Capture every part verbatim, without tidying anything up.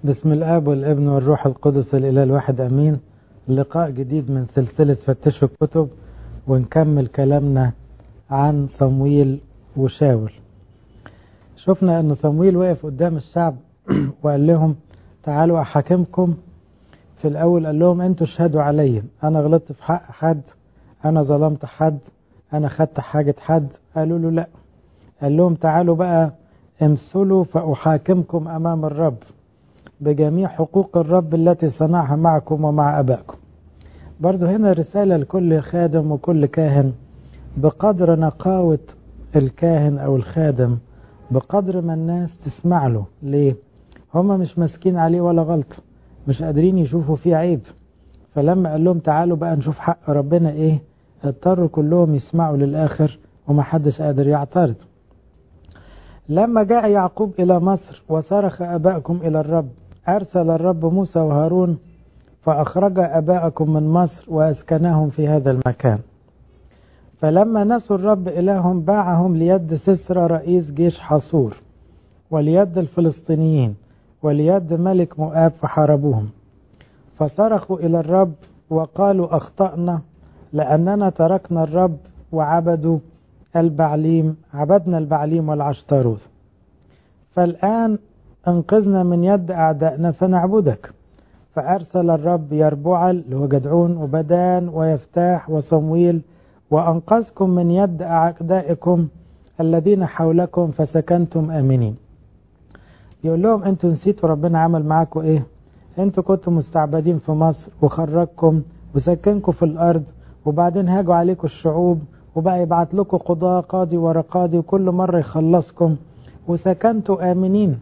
بسم الآب والابن والروح القدس الإله الواحد أمين. لقاء جديد من سلسلة فتشوا الكتب، ونكمل كلامنا عن صمويل وشاول. شفنا أن صمويل وقف قدام الشعب وقال لهم تعالوا أحاكمكم. في الأول قال لهم أنتوا اشهدوا علي، أنا غلطت في حق حد، أنا ظلمت حد، أنا خدت حاجة حد. قالوا له لا. قال لهم تعالوا بقى امثلوا فأحاكمكم أمام الرب بجميع حقوق الرب التي صنعها معكم ومع أبائكم. برضو هنا رسالة لكل خادم وكل كاهن، بقدر نقاوة الكاهن أو الخادم بقدر ما الناس تسمع له. ليه؟ هم مش ماسكين عليه ولا غلط، مش قادرين يشوفوا فيه عيب. فلما قال لهم تعالوا بقى نشوف حق ربنا ايه، اضطروا كلهم يسمعوا للآخر ومحدش قادر يعترض. لما جاء يعقوب إلى مصر وصرخ أبائكم إلى الرب، أرسل الرب موسى وهارون فأخرج أبائكم من مصر وأسكنهم في هذا المكان. فلما نسوا الرب إلههم باعهم ليد سسرى رئيس جيش حصور، وليد الفلسطينيين، وليد ملك مؤاب، فحاربوهم. فصرخوا إلى الرب وقالوا أخطأنا لأننا تركنا الرب وعبدوا البعليم، عبدنا البعليم والعشتروث. فالآن انقذنا من يد أعدائنا فنعبدك. فأرسل الرب يربعل اللي هو جدعون وبدان ويفتاح وصمويل، وأنقذكم من يد أعدائكم الذين حولكم فسكنتم آمنين. يقول لهم انتوا نسيتوا ربنا عمل معاكم ايه؟ انتوا كنتوا مستعبدين في مصر وخرجكم وسكنكم في الأرض، وبعدين هاجوا عليكم الشعوب وبقى يبعت لكم قضاء قاضي ورا قاضي وكل مرة يخلصكم وسكنتوا آمنين.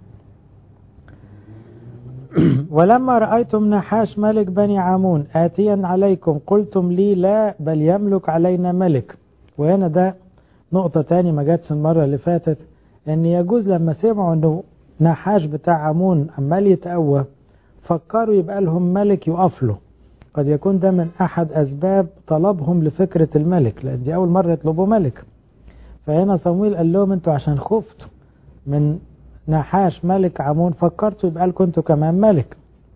ولما رأيتم نحاش ملك بني عمون آتيا عليكم قلتم لي لا، بل يملك علينا ملك. وهنا ده نقطة تاني ما جاتش المرة اللي فاتت، ان يجوز لما سمعوا انه نحاش بتاع عمون عمال يتقوى فكروا يبقى لهم ملك يقف له. قد يكون ده من أحد أسباب طلبهم لفكرة الملك، لأن دي أول مرة يطلبوا ملك. فهنا صمويل قال لهم أنتوا عشان خفتوا من نحاش ملك عمون فكرتوا يبقى لكم أنتوا كمان ملك.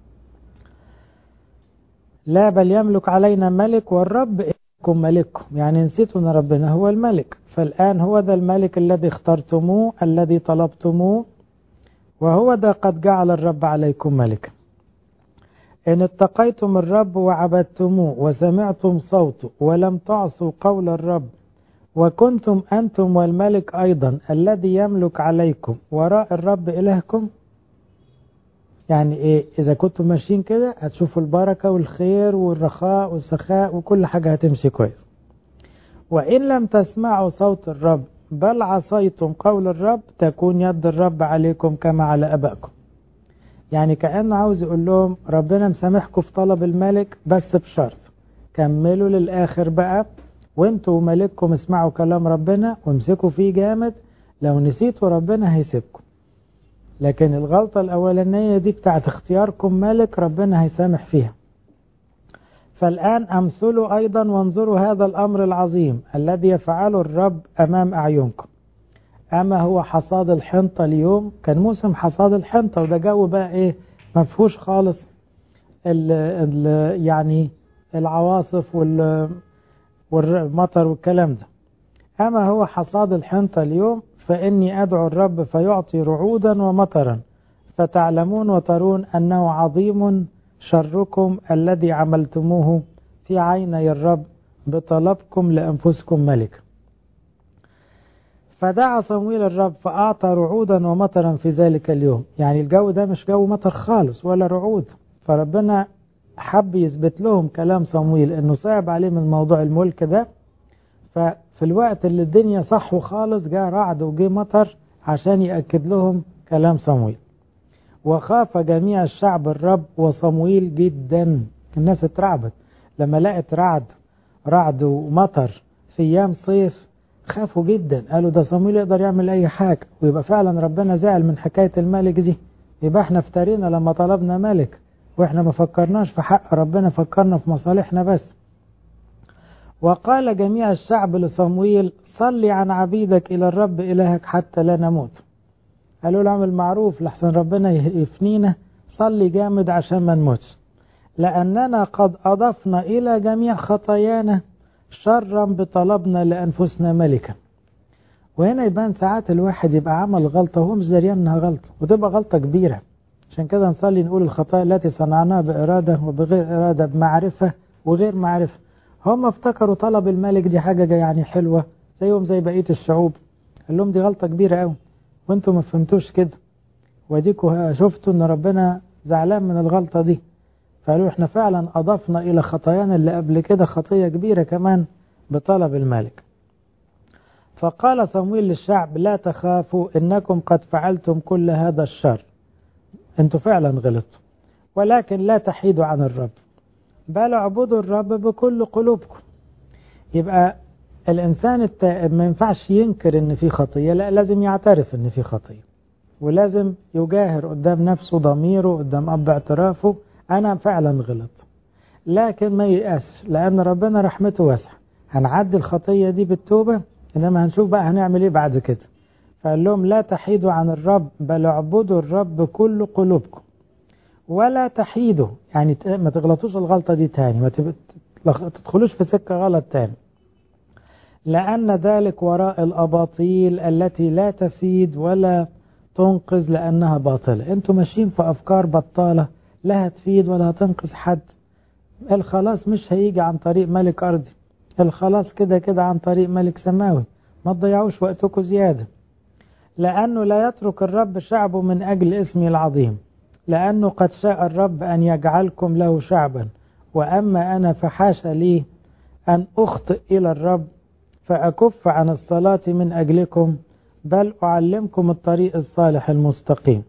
لا، بل يملك علينا ملك والرب إلهكم ملككم. يعني نسيتوا أن ربنا هو الملك. فالآن هو ذا الملك الذي اخترتموه الذي طلبتموه، وهو ذا قد جعل الرب عليكم ملكا. إن اتقيتم الرب وعبدتموه وسمعتم صوته ولم تعصوا قول الرب، وكنتم أنتم والملك أيضا الذي يملك عليكم وراء الرب إلهكم. يعني إيه؟ إذا كنتم ماشيين كده هتشوفوا البركة والخير والرخاء والسخاء وكل حاجة هتمشي كويس. وإن لم تسمعوا صوت الرب بل عصيتم قول الرب، تكون يد الرب عليكم كما على أبائكم. يعني كأنه عاوز يقول لهم ربنا مسامحكم في طلب الملك، بس بشرط كملوا للآخر بقى، وانتوا وملككم اسمعوا كلام ربنا وامسكوا فيه جامد. لو نسيتوا ربنا هيسيبكم، لكن الغلطة الأولانية دي بتاعت اختياركم ملك ربنا هيسامح فيها. فالآن أمثلوا أيضا وانظروا هذا الأمر العظيم الذي يفعله الرب أمام أعينكم. أما هو حصاد الحنطة اليوم، كان موسم حصاد الحنطة، وده جو بقى إيه مفهوش خالص ال ال يعني العواصف وال والمطر والكلام ده. أما هو حصاد الحنطة اليوم، فإني أدعو الرب فيعطي رعودا ومطرا، فتعلمون وترون أنه عظيم شركم الذي عملتموه في عيني الرب بطلبكم لأنفسكم ملك. فدعا صمويل الرب فأعطى رعودا ومطرا في ذلك اليوم. يعني الجو ده مش جو مطر خالص ولا رعود، فربنا حب يثبت لهم كلام صمويل انه صعب عليه من موضوع الملك ده. ففي الوقت اللي الدنيا صحوا خالص جاء رعد وجاء مطر عشان يأكد لهم كلام صمويل. وخاف جميع الشعب الرب وصمويل جدا. الناس اترعبت لما لقت رعد رعد ومطر في ايام صيف، خافوا جدا. قالوا ده صمويل يقدر يعمل اي حاجة، ويبقى فعلا ربنا زعل من حكاية الملك دي. يبقى احنا افترينا لما طلبنا ملك، واحنا ما فكرناش في حق ربنا، فكرنا في مصالحنا بس. وقال جميع الشعب لصمويل صلي عن عبيدك الى الرب الهك حتى لا نموت. قالوا له اعمل معروف لحسن ربنا يفنينا، صلي جامد عشان ما نموتش، لأننا قد أضفنا إلى جميع خطايانا شرا بطلبنا لأنفسنا ملكا. وهنا يبان ساعات الواحد يبقى عمل غلطة وهو مش دريان انها غلطة، وتبقى غلطة كبيرة. عشان كده نصلي نقول الخطايا التي صنعناها بإرادة وبغير إرادة، بمعرفة وغير معرفة. هم افتكروا طلب الملك دي حاجة يعني حلوة زيهم زي بقية الشعوب، قال لهم دي غلطة كبيرة قوي وانتم ما فهمتوش كده، وديكوا شفتوا ان ربنا زعلان من الغلطة دي. فقالوا احنا فعلا أضفنا إلى خطايانا اللي قبل كده خطية كبيرة كمان بطلب الملك. فقال صمويل للشعب لا تخافوا إنكم قد فعلتم كل هذا الشر، انتوا فعلا غلطتوا، ولكن لا تحيدوا عن الرب بل اعبدوا الرب بكل قلوبكم. يبقى الإنسان التائب ما ينفعش ينكر ان في خطية، لا لازم يعترف ان في خطية، ولازم يجاهر قدام نفسه ضميره قدام أب اعترافه أنا فعلا غلط، لكن ما ييأسش لأن ربنا رحمته واسعة. هنعدي الخطية دي بالتوبة، إنما هنشوف بقى هنعمل إيه بعد كده. فقال لهم لا تحيدوا عن الرب بل اعبدوا الرب بكل قلوبكم ولا تحيدوا، يعني ما تغلطوش الغلطة دي تاني، ما تدخلوش في سكة غلط تاني، لأن ذلك وراء الأباطيل التي لا تفيد ولا تنقذ لأنها باطلة. انتوا ماشيين في أفكار بطالة لا هتفيد ولا هتنقذ حد. الخلاص مش هيجي عن طريق ملك أرضي، الخلاص كده كده عن طريق ملك سماوي، ما تضيعوش وقتكم زيادة. لأنه لا يترك الرب شعبه من أجل اسمه العظيم، لأنه قد شاء الرب أن يجعلكم له شعبا، وأما أنا فحاش لي أن أخطئ إلى الرب فأكف عن الصلاة من أجلكم، بل أعلمكم الطريق الصالح المستقيم.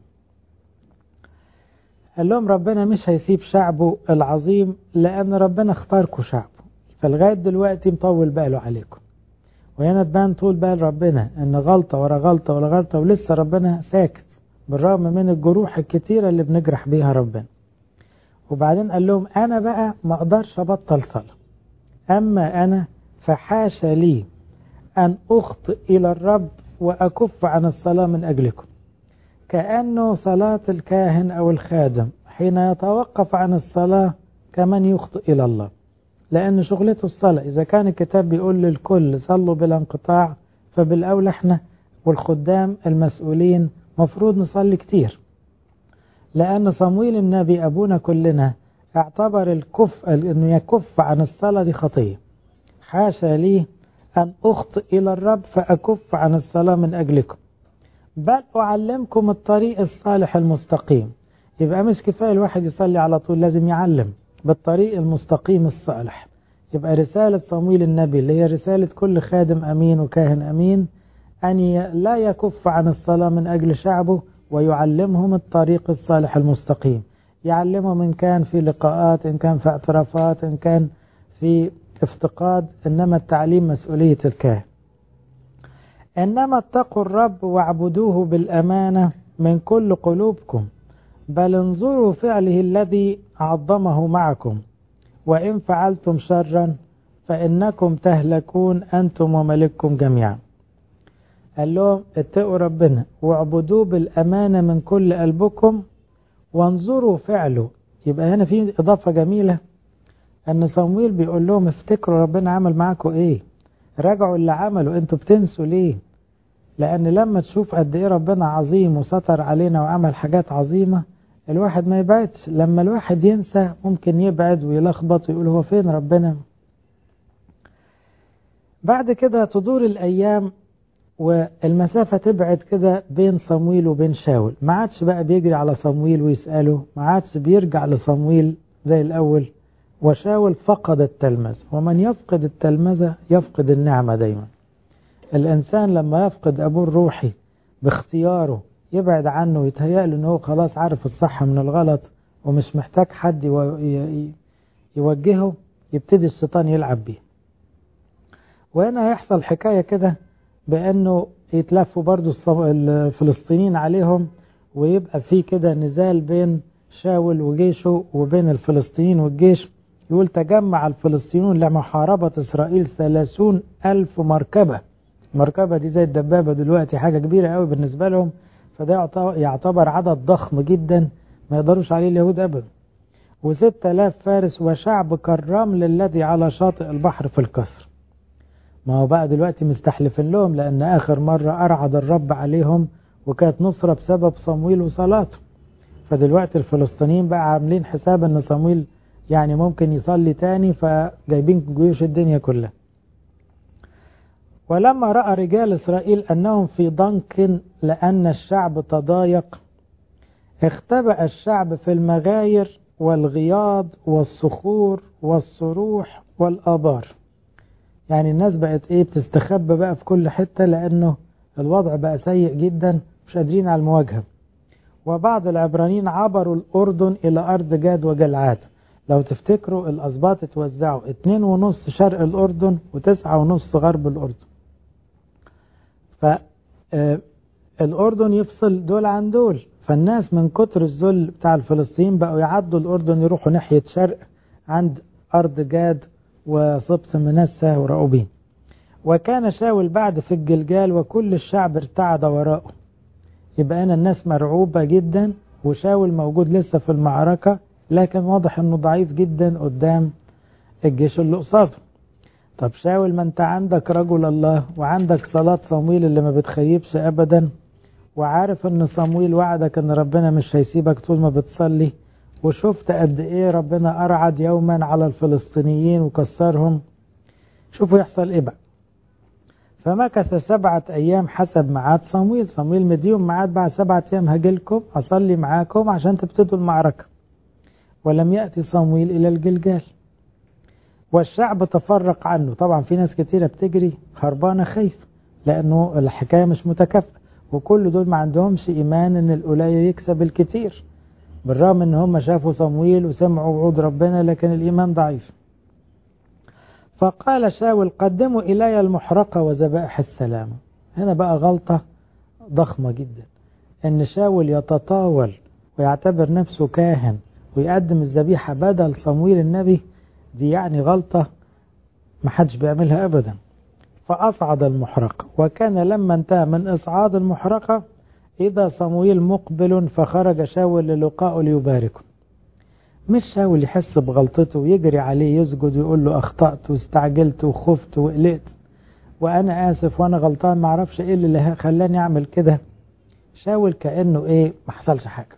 قال لهم ربنا مش هيسيب شعبه العظيم لأن ربنا اختاركم شعبه، فالغاية دلوقتي مطول باله عليكم. وهنا تبان طول بال ربنا ان غلطة ورا غلطة ورا غلطة ولسه ربنا ساكت بالرغم من الجروح الكتيرة اللي بنجرح بيها ربنا. وبعدين قال لهم انا بقى ما اقدرش ابطل صلاة، اما انا فحاش لي ان اخطئ الى الرب واكف عن الصلاة من اجلكم. كأنه صلاة الكاهن او الخادم حين يتوقف عن الصلاة كمن يخطئ الى الله، لأن شغلته الصلاة. إذا كان الكتاب بيقول للكل صلوا بلا انقطاع، فبالأولى احنا والخدام المسؤولين مفروض نصلي كتير، لأن صمويل النبي أبونا كلنا اعتبر الكف أنه يكف عن الصلاة دي خطية. حاشا لي أن أخطئ إلى الرب فأكف عن الصلاة من أجلكم، بل أعلمكم الطريق الصالح المستقيم. يبقى مش كفاية الواحد يصلي على طول، لازم يعلم بالطريق المستقيم الصالح. يبقى رسالة صمويل النبي اللي هي رسالة كل خادم أمين وكاهن أمين أن لا يكف عن الصلاة من أجل شعبه ويعلمهم الطريق الصالح المستقيم. يعلمهم إن كان في لقاءات، إن كان في اعترافات، إن كان في افتقاد، إنما التعليم مسؤولية الكاهن. إنما اتقوا الرب واعبدوه بالأمانة من كل قلوبكم، بل انظروا فعله الذي عظمه معكم، وإن فعلتم شرا فإنكم تهلكون أنتم وملككم جميعا. قال لهم اتقوا ربنا واعبدوه بالأمانة من كل قلبكم وانظروا فعله. يبقى هنا في إضافة جميلة أن صمويل بيقول لهم افتكروا ربنا عمل معكم إيه، راجعوا اللي عملوا، انتوا بتنسوا ليه؟ لأن لما تشوف قد إيه ربنا عظيم وستر علينا وعمل حاجات عظيمة الواحد ما يبعدش. لما الواحد ينسى ممكن يبعد ويلخبط ويقول هو فين ربنا. بعد كده تدور الأيام والمسافة تبعد كده بين صمويل وبين شاول، ما عادش بقى بيجري على صمويل ويسأله، ما عادش بيرجع لصمويل زي الأول. وشاول فقد التلمذة، ومن يفقد التلمذة يفقد النعمة دايما. الإنسان لما يفقد أبوه الروحي باختياره يبعد عنه ويتهيأ له أنه خلاص عارف الصح من الغلط ومش محتاج حد يوجهه، يبتدي الشيطان يلعب بيه. وهنا يحصل حكاية كده بأنه يتلفوا برضو الفلسطينيين عليهم، ويبقى في كده نزال بين شاول وجيشه وبين الفلسطينيين والجيش. يقول تجمع الفلسطينيون لمحاربة إسرائيل ثلاثون ألف مركبة. مركبة دي زي الدبابة دلوقتي، حاجة كبيرة قوي بالنسبة لهم، فده يعتبر عدد ضخم جدا ما يقدروش عليه اليهود أبدا، وستة آلاف فارس وشعب كالرمل الذي على شاطئ البحر في الكسر. ما هو بقى دلوقتي مستحلفين لهم، لأن آخر مرة أرعد الرب عليهم وكانت نصرة بسبب صمويل وصلاته. فدلوقتي الفلسطينيين بقى عاملين حساب أن صمويل يعني ممكن يصلي تاني، فجايبين جيوش الدنيا كلها. ولما رأى رجال إسرائيل أنهم في ضنك لأن الشعب تضايق، اختبأ الشعب في المغاير والغياض والصخور والصروح والآبار. يعني الناس بقت ايه بتستخبى بقى في كل حتة، لأنه الوضع بقى سيء جدا، مش قادرين على المواجهة. وبعض العبرانيين عبروا الأردن إلى أرض جاد وجلعاد. لو تفتكروا الأسباط اتوزعوا اتنين ونص شرق الأردن وتسعة ونص غرب الأردن. فالأردن يفصل دول عن دول، فالناس من كتر الذل بتاع الفلسطينيين بقوا يعدوا الأردن يروحوا ناحية شرق عند أرض جاد وصبس منسى ورأوبين. وكان شاول بعد في الجلجال وكل الشعب ارتعد وراءه. يبقى هنا الناس مرعوبة جدا، وشاول موجود لسه في المعركة، لكن واضح انه ضعيف جدا قدام الجيش اللي قصاده. طب شاول، ما انت عندك رجل الله وعندك صلاة صمويل اللي ما بتخيبش ابدا، وعارف ان صمويل وعدك ان ربنا مش هيسيبك طول ما بتصلي، وشفت قد ايه ربنا ارعد يوما على الفلسطينيين وكسرهم. شوفوا يحصل ايه بقى. فمكث سبعة ايام حسب ميعاد صمويل. صمويل مديهم ميعاد بعد سبعة ايام هجيلكم اصلي معاكم عشان تبتدوا المعركة. ولم يأتي صمويل الى الجلجال والشعب تفرق عنه. طبعا في ناس كتيرة بتجري هربانة خايفة، لانه الحكاية مش متكافئة، وكل دول ما عندهمش ايمان ان القليل يكسب الكتير، بالرغم ان هم شافوا صمويل وسمعوا وعود ربنا، لكن الايمان ضعيف. فقال شاول قدموا الي المحرقة وذبائح السلام. هنا بقى غلطة ضخمة جدا، ان شاول يتطاول ويعتبر نفسه كاهن ويقدم الذبيحة بدل صمويل النبي. دي يعني غلطة محدش بيعملها ابدا. فأصعد المحرقة، وكان لما انتهى من إصعاد المحرقة إذا صمويل مقبل، فخرج شاول للقاءه ليباركه. مش شاول يحس بغلطته ويجري عليه يسجد ويقول له أخطأت واستعجلت وخفت وقلقت وأنا آسف وأنا غلطان، معرفش إيه اللي خلاني أعمل كده. شاول كأنه إيه ما حصلش حاجة.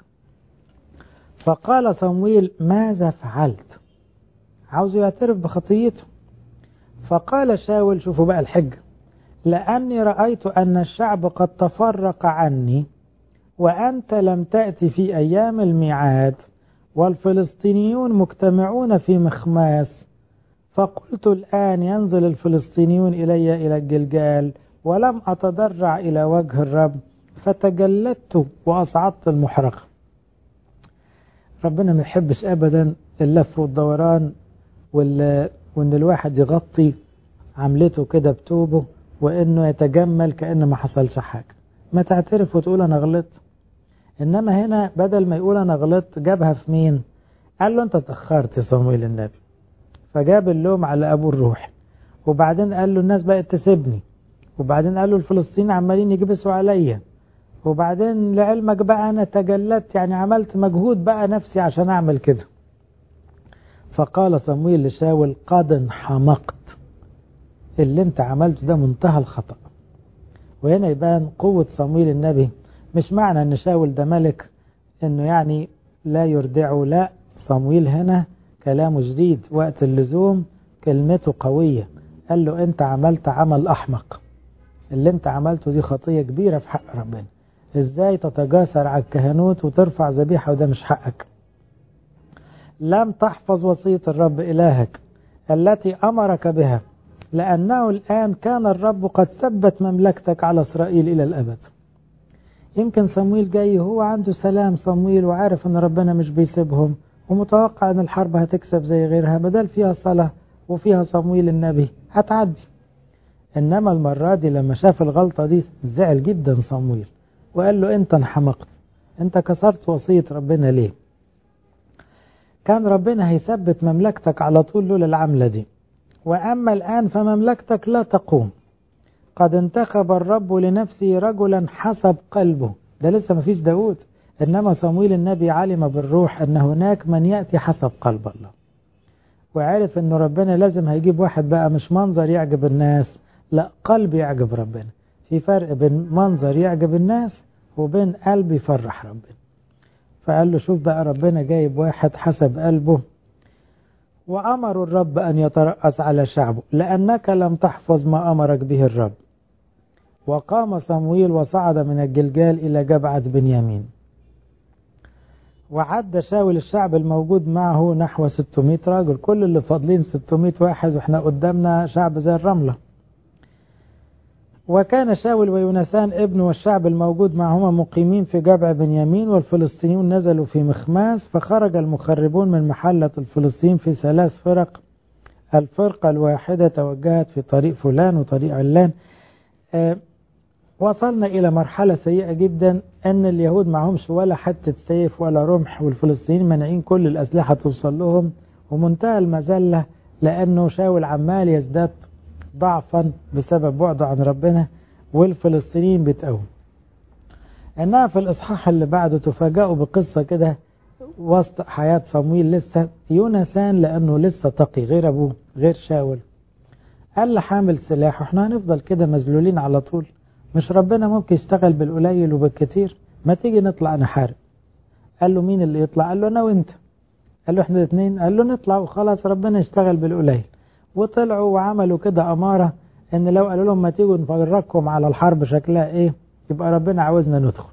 فقال صمويل ماذا فعلت؟ عاوزه يعترف بخطيته. فقال شاول، شوفوا بقى الحجة، لأني رأيت أن الشعب قد تفرق عني وأنت لم تأتي في أيام الميعاد والفلسطينيون مجتمعون في مخماس، فقلت الآن ينزل الفلسطينيون إلي إلى الجلجال ولم أتضرع إلى وجه الرب، فتجلدت وأصعدت المحرقة. ربنا ما يحبش أبدا اللف والدوران، وإن الواحد يغطي عملته كده بتوبه، وإنه يتجمل كأنه ما حصلش حاجة. ما تعترف وتقول أنا غلطت. إنما هنا بدل ما يقول أنا غلطت جابها في مين؟ قال له أنت تأخرت يا صمويل النبي، فجاب اللوم على أبو الروح. وبعدين قال له الناس بقت تسيبني، وبعدين قال له الفلسطينيين عمالين يجبسوا عليا، وبعدين لعلمك بقى أنا تجلدت، يعني عملت مجهود بقى نفسي عشان أعمل كده. فقال صمويل لشاول قد انحمقت، اللي انت عملته ده منتهى الخطأ. وهنا يبان قوة صمويل النبي. مش معنى ان شاول ده ملك انه يعني لا يردعه، لا، صمويل هنا كلامه جديد، وقت اللزوم كلمته قوية. قال له انت عملت عمل احمق، اللي انت عملته دي خطية كبيرة في حق ربنا، ازاي تتجاسر على الكهنوت وترفع ذبيحة وده مش حقك؟ لم تحفظ وصية الرب إلهك التي أمرك بها، لأنه الآن كان الرب قد ثبت مملكتك على إسرائيل إلى الأبد. يمكن صمويل جاي هو عنده سلام صمويل، وعارف أن ربنا مش بيسيبهم، ومتوقع أن الحرب هتكسب زي غيرها، بدل فيها صلاة وفيها صمويل النبي هتعدي. إنما المرة دي لما شاف الغلطة دي زعل جدا صمويل، وقال له أنت انحمقت، أنت كسرت وصية ربنا ليه؟ كان ربنا هيثبت مملكتك على طول لولا العملة دي، وأما الآن فمملكتك لا تقوم. قد انتخب الرب لنفسه رجلا حسب قلبه. ده لسه ما فيش داود، إنما صمويل النبي علم بالروح أن هناك من يأتي حسب قلب الله، وعرف أنه ربنا لازم هيجيب واحد بقى مش منظر يعجب الناس، لا قلب يعجب ربنا. في فرق بين منظر يعجب الناس وبين قلب يفرح ربنا. فقال له شوف بقى ربنا جايب واحد حسب قلبه. وأمر الرب أن يترأس على شعبه لأنك لم تحفظ ما أمرك به الرب. وقام صمويل وصعد من الجلجال إلى جبعة بنيامين، وعد شاول الشعب الموجود معه نحو ستمائة راجل، كل اللي فاضلين ستمائة واحد واحنا قدامنا شعب زي الرملة. وكان شاول ويوناثان ابنه والشعب الموجود معهما مقيمين في جبع بنيامين، والفلسطينيون نزلوا في مخماس. فخرج المخربون من محلة الفلسطين في ثلاث فرق، الفرقة الواحدة توجهت في طريق فلان وطريق علان. أه وصلنا إلى مرحلة سيئة جدا، أن اليهود معهمش ولا حتى سيف ولا رمح، والفلسطينيين منعين كل الأسلحة توصل لهم، ومنتهى المذلة لأنه شاول عمال يزداد ضعفا بسبب بعده عن ربنا، والفلسطينيين بيتقوم. إنها في الإصحاح اللي بعده تفاجئوا بقصة كده وسط حياة صمويل. لسه يوناثان لأنه لسه تقي غير أبوه غير شاول، قال له حامل سلاح وإحنا هنفضل كده مذلولين على طول؟ مش ربنا ممكن يشتغل بالقليل وبالكتير؟ ما تيجي نطلع نحارب. قال له مين اللي يطلع؟ قال له أنا وإنت. قال له إحنا الاثنين. قال له نطلع وخلاص ربنا يشتغل بالقليل. وطلعوا وعملوا كده أمارة إن لو قالوا لهم ما تيجوا نفرجكم على الحرب شكلها إيه يبقى ربنا عاوزنا ندخل.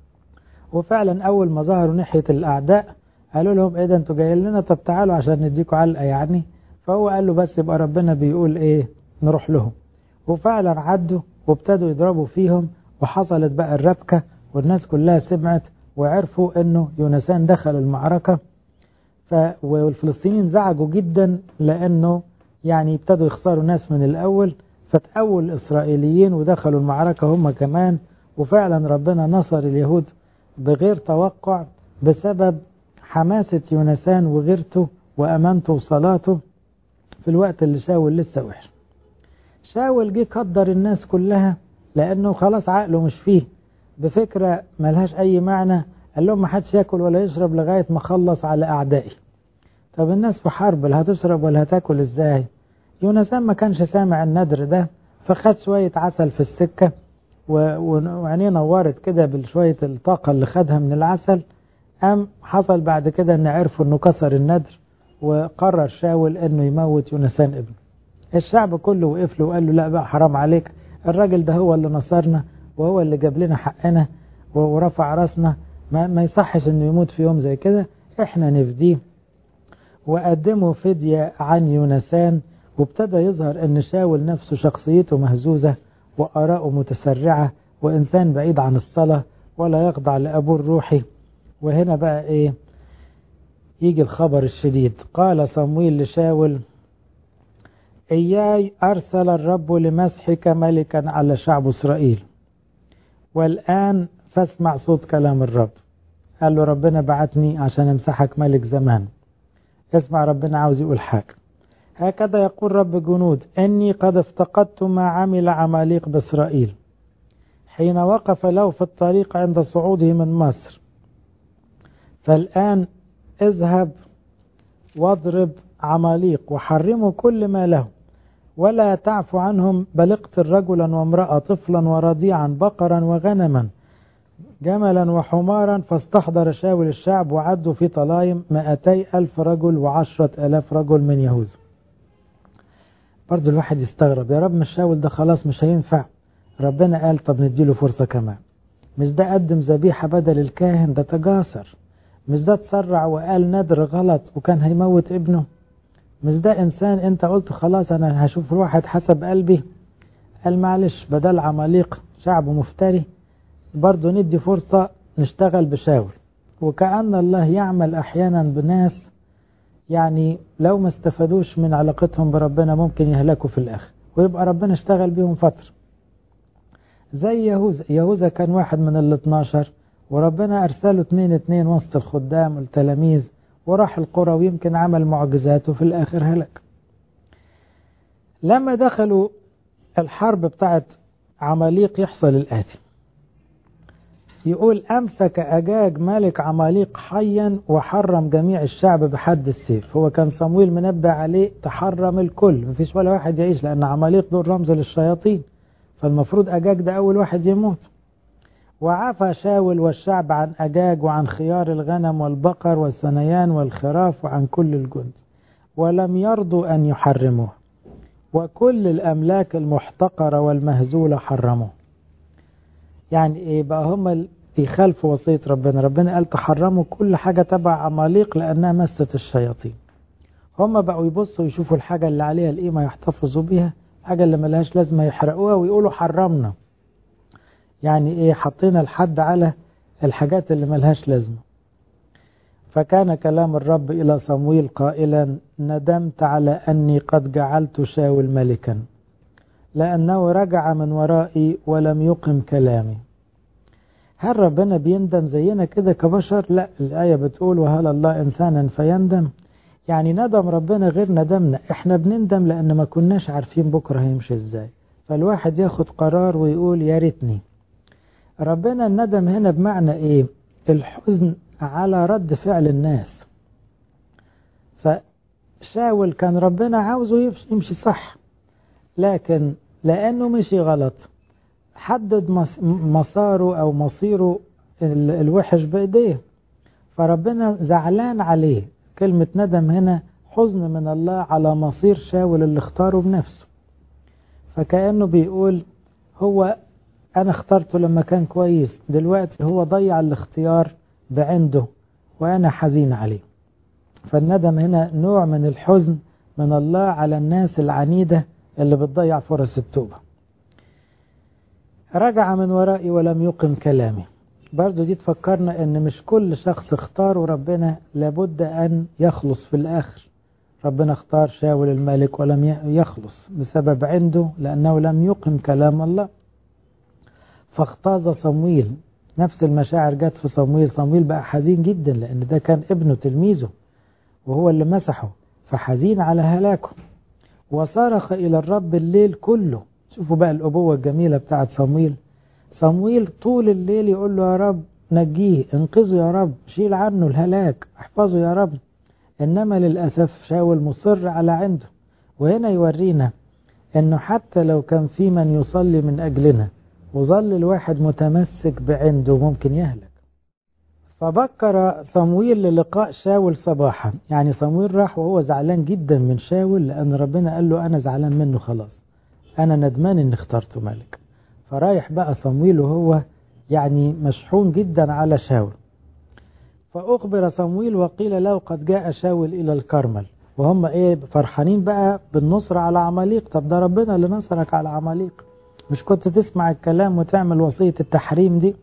وفعلا أول ما ظهروا ناحية الأعداء قالوا لهم إيه ده أنتوا جايين لنا؟ طب تعالوا عشان نديكوا علقة يعني. فهو قال له بس يبقى ربنا بيقول إيه نروح لهم. وفعلا عدوا وابتدوا يضربوا فيهم، وحصلت بقى الربكة والناس كلها سمعت وعرفوا انه يوناثان دخل المعركة. ف... والفلسطينيين زعجوا جدا لانه يعني ابتدوا يخسروا ناس من الاول، فتأول الاسرائيليين ودخلوا المعركة هم كمان. وفعلا ربنا نصر اليهود بغير توقع بسبب حماسة يوناثان وغيرته وامانته وصلاته في الوقت اللي شاول لسه وحش. شاول جه قدر الناس كلها لأنه خلاص عقله مش فيه بفكرة ملهاش أي معنى. قال لهم ما حدش يأكل ولا يشرب لغاية ما خلص على أعدائي. طب الناس في حرب لا هتشرب ولا هتاكل إزاي؟ يوناثان ما كانش سامع الندر ده، فخد شوية عسل في السكة وعينيه نورت كده بالشوية الطاقة اللي خدها من العسل. أم حصل بعد كده أن عرفوا أنه كسر الندر، وقرر شاول أنه يموت يوناثان ابنه. الشعب كله وقف له وقال له لا بقى حرام عليك، الراجل ده هو اللي نصرنا وهو اللي جاب لنا حقنا ورفع راسنا، ما, ما يصحش انه يموت في يوم زي كده، احنا نفديه. وقدموا فدية عن يوناثان. وابتدى يظهر ان شاول نفسه شخصيته مهزوزة وآراءه متسرعة وإنسان بعيد عن الصلاة ولا يخضع لأبوه الروحي. وهنا بقى ايه يجي الخبر الشديد. قال صمويل لشاول إياي أرسل الرب لمسحك ملكا على شعب إسرائيل، والآن فاسمع صوت كلام الرب. قال له ربنا بعتني عشان امسحك ملك زمان. اسمع ربنا عاوز يقول حاجة. هكذا يقول رب جنود إني قد افتقدت ما عمل عماليق بإسرائيل حين وقف له في الطريق عند صعوده من مصر. فالآن اذهب واضرب عماليق وحرموا كل ما له، ولا تعفو عنهم، بل اقتل رجلا وامرأة طفلا ورضيعا بقرا وغنما جملا وحمارا. فاستحضر شاول الشعب وعدوا في طلايم مائتي ألف رجل وعشرة ألاف رجل من يهوذا. برضو الواحد يستغرب، يا رب مش شاول ده خلاص مش هينفع؟ ربنا قال طب نديله فرصة كمان. مش ده قدم ذبيحة بدل الكاهن؟ ده تجاسر. مش ده تسرع وقال ندر غلط وكان هيموت ابنه؟ مش ده إنسان أنت قلت خلاص أنا هشوف واحد حسب قلبي؟ قال معلش بدل عماليق شعب مفتري برضو ندي فرصة نشتغل بشاول. وكأن الله يعمل أحيانا بناس يعني لو ما استفادوش من علاقتهم بربنا ممكن يهلكوا في الآخر، ويبقى ربنا اشتغل بيهم فترة. زي يهوذا. يهوذا كان واحد من الاثناشر وربنا أرسله اتنين اتنين وسط الخدام والتلاميذ وراح القرى ويمكن عمل معجزات وفي الآخر هلك. لما دخلوا الحرب بتاعت عماليق يحصل الآتي. يقول أمسك أجاج ملك عماليق حيا وحرم جميع الشعب بحد السيف. هو كان صمويل منبه عليه تحرم الكل، مفيش ولا واحد يعيش، لأن عماليق دول رمز للشياطين، فالمفروض أجاج ده أول واحد يموت. وعفى شاول والشعب عن أجاج وعن خيار الغنم والبقر والثنيان والخراف وعن كل الجند، ولم يرضوا أن يحرموه، وكل الأملاك المحتقرة والمهزولة حرموه. يعني إيه بقى؟ هم يخالفوا وصية ربنا. ربنا قال تحرموا كل حاجة تبع عماليق لأنها مست الشياطين. هم بقوا يبصوا يشوفوا الحاجة اللي عليها القيمة يحتفظوا بيها، الحاجة اللي ملهاش لازمة يحرقوها ويقولوا حرمنا. يعني إيه؟ حطينا الحد على الحاجات اللي ملهاش لازمة. فكان كلام الرب إلى صمويل قائلا ندمت على أني قد جعلت شاول ملكا لأنه رجع من ورائي ولم يقم كلامي. هل ربنا بيندم زينا كده كبشر؟ لا، الآية بتقول وهل الله إنسانا فيندم؟ يعني ندم ربنا غير ندمنا. احنا بنندم لأن ما كناش عارفين بكرة هيمشي ازاي، فالواحد ياخد قرار ويقول يا ريتني. ربنا الندم هنا بمعنى ايه؟ الحزن على رد فعل الناس. فشاول كان ربنا عاوزه يمشي صح، لكن لأنه مشي غلط حدد مساره أو مصيره الوحش بإيديه، فربنا زعلان عليه. كلمة ندم هنا حزن من الله على مصير شاول اللي اختاره بنفسه. فكأنه بيقول هو أنا اخترته لما كان كويس، دلوقتي هو ضيع الاختيار بعنده وأنا حزين عليه. فالندم هنا نوع من الحزن من الله على الناس العنيدة اللي بتضيع فرص التوبة. رجع من ورائي ولم يقم كلامي. برضو دي تفكرنا ان مش كل شخص اختاره ربنا لابد ان يخلص في الاخر. ربنا اختار شاول الملك ولم يخلص بسبب عنده لانه لم يقم كلام الله. فاختاز صمويل، نفس المشاعر جت في صمويل. صمويل بقى حزين جدا لان ده كان ابنه تلميذه وهو اللي مسحه، فحزين على هلاكه. وصرخ الى الرب الليل كله. شوفوا بقى الابوة الجميلة بتاعت صمويل. صمويل طول الليل يقول له يا رب نجيه، انقذه يا رب، شيل عنه الهلاك، احفظه يا رب. انما للأسف شاول مصر على عنده. وهنا يورينا انه حتى لو كان في من يصلي من اجلنا وظل الواحد متمسك بعنده ممكن يهلك. فبكر صمويل للقاء شاول صباحا. يعني صمويل راح وهو زعلان جدا من شاول لان ربنا قال له انا زعلان منه خلاص، انا ندمان ان اخترته ملك. فرايح بقى صمويل وهو يعني مشحون جدا على شاول. فأخبر صمويل وقيل له قد جاء شاول إلى الكرمل. وهم إيه فرحانين بقى بالنصر على عماليق. طب ده ربنا اللي نصرك على عماليق، مش كنت تسمع الكلام وتعمل وصية التحريم دي؟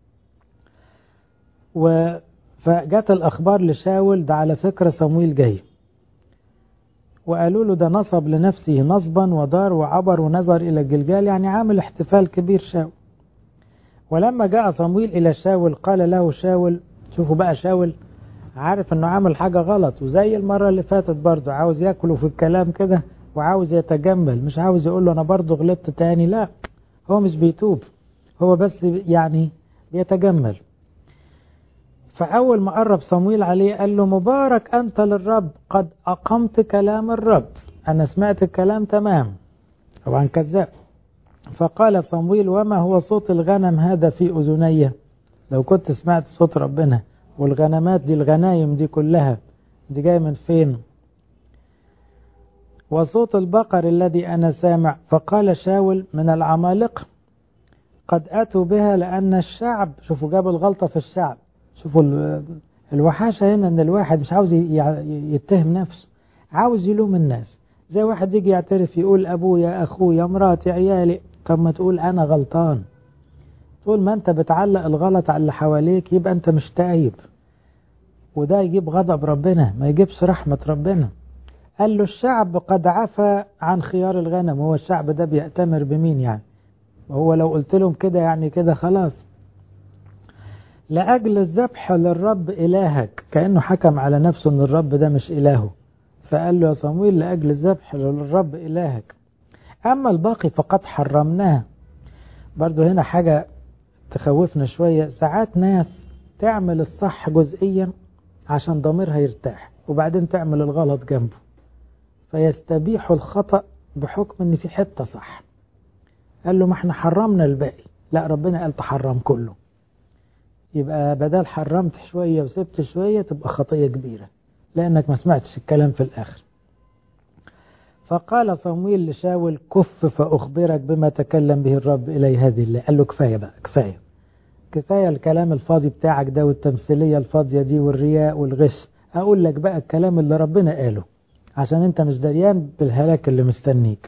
و فجت الأخبار لشاول ده على فكرة صمويل جاي، وقالوا له ده نصب لنفسه نصبا ودار وعبر ونظر إلى الجلجال، يعني عامل احتفال كبير شاول. ولما جاء صمويل إلى شاول قال له شاول، شوفوا بقى شاول عارف انه عامل حاجة غلط، وزي المرة اللي فاتت برضه عاوز ياكله في الكلام كده وعاوز يتجمل، مش عاوز يقول له انا برضه غلطت تاني. لا، هو مش بيتوب، هو بس يعني بيتجمل. فأول ما قرب صمويل عليه قال له مبارك أنت للرب، قد أقمت كلام الرب، أنا سمعت الكلام تمام. طبعا كذاب. فقال صمويل وما هو صوت الغنم هذا في أذني؟ لو كنت سمعت صوت ربنا والغنمات دي الغنايم دي كلها دي جاي من فين؟ وصوت البقر الذي أنا سامع. فقال شاول من العمالقة قد أتوا بها لأن الشعب، شوفوا جاب الغلطة في الشعب. شوفوا الوحاشة هنا ان الواحد مش عاوز يتهم نفسه، عاوز يلوم الناس. زي واحد يجي يعترف يقول أبويا أخويا مراتي عيالي. طب ما تقول أنا غلطان. طول ما أنت بتعلق الغلط على اللي حواليك يبقى أنت مش تايب، وده يجيب غضب ربنا ما يجيبش رحمة ربنا. قال له الشعب قد عفى عن خيار الغنم. هو الشعب ده بيأتمر بمين يعني؟ وهو لو قلت لهم كده يعني كده خلاص. لأجل الذبح للرب إلهك، كأنه حكم على نفسه أن الرب ده مش إلهه. فقال له يا صمويل لأجل الذبح للرب إلهك، أما الباقي فقد حرمناه. برضو هنا حاجة تخوفنا شوية. ساعات ناس تعمل الصح جزئيا عشان ضميرها يرتاح، وبعدين تعمل الغلط جنبه، فيستبيح الخطأ بحكم ان في حتة صح. قال له ما احنا حرمنا الباقي، لا ربنا قال تحرم كله، يبقى بدل حرمت شوية وسبت شوية تبقى خطية كبيرة لأنك ما سمعتش الكلام في الآخر. فقال صمويل لشاول كف فأخبرك بما تكلم به الرب إلي هذه الليلة. قال له كفاية بقى، كفاية كفاية الكلام الفاضي بتاعك ده والتمثيلية الفاضية دي والرياء والغش. أقول لك بقى الكلام اللي ربنا قاله عشان أنت مش دريان بالهلاك اللي مستنيك.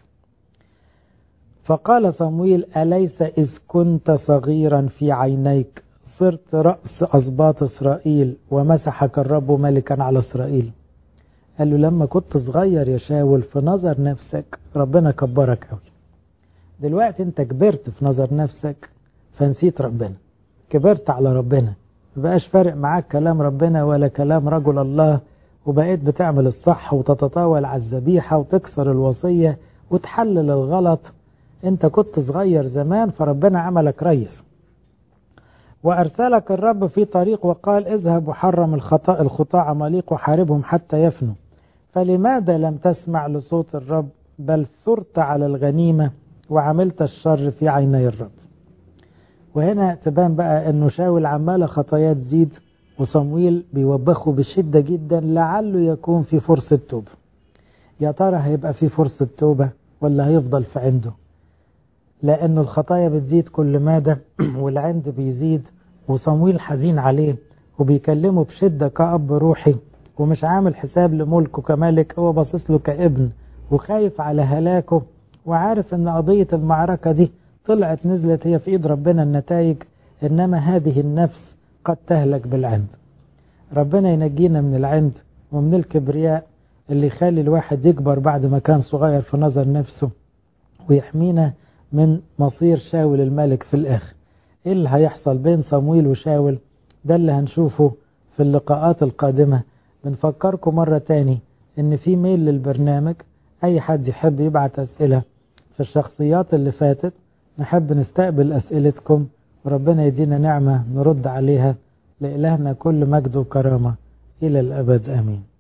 فقال صمويل أليس إذ كنت صغيرا في عينيك صرت رأس أسباط إسرائيل ومسحك الرب ملكا على إسرائيل؟ قال له لما كنت صغير يا شاول في نظر نفسك ربنا كبرك قوي، دلوقتي انت كبرت في نظر نفسك فنسيت ربنا، كبرت على ربنا، مبقاش فارق معاك كلام ربنا ولا كلام رجل الله، وبقيت بتعمل الصح وتتطاول على الذبيحة وتكسر الوصية وتحلل الغلط. انت كنت صغير زمان فربنا عملك ريس. وأرسلك الرب في طريق وقال اذهب وحرم الخطاء الخطاع عماليق وحاربهم حتى يفنوا، فلماذا لم تسمع لصوت الرب بل ثرت على الغنيمة وعملت الشر في عيني الرب؟ وهنا تبان بقى انه شاول عمالة خطايا تزيد وصمويل بيوبخه بشدة جدا لعله يكون في فرصة توبة. يا ترى هيبقى في فرصة توبة ولا هيفضل في عنده؟ لأنه الخطايا بتزيد كل مادة والعند بيزيد، وصمويل حزين عليه وبيكلمه بشدة كأب روحي ومش عامل حساب لملكه كملك، هو باصص له كابن وخايف على هلاكه، وعارف ان قضية المعركة دي طلعت نزلت هي في ايد ربنا النتائج، انما هذه النفس قد تهلك بالعند. ربنا ينجينا من العند ومن الكبرياء اللي يخلي الواحد يكبر بعد ما كان صغير في نظر نفسه، ويحمينا من مصير شاول الملك في الآخر. إيه اللي هيحصل بين صمويل وشاول؟ ده اللي هنشوفه في اللقاءات القادمة. بنفكركم مرة تاني إن في ميل للبرنامج، أي حد يحب يبعت أسئلة في الشخصيات اللي فاتت نحب نستقبل أسئلتكم، وربنا يدينا نعمة نرد عليها. لإلهنا كل مجد وكرامة إلى الأبد آمين.